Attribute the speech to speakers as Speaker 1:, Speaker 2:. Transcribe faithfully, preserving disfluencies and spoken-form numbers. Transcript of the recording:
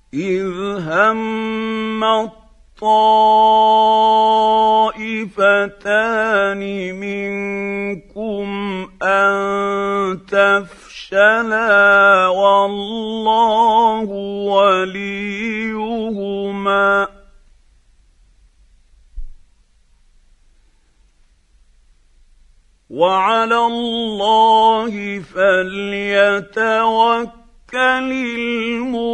Speaker 1: إذ هم الطائفتان منكم أن تفشلا والله وليهما وعلى الله فليتوكل المؤمنون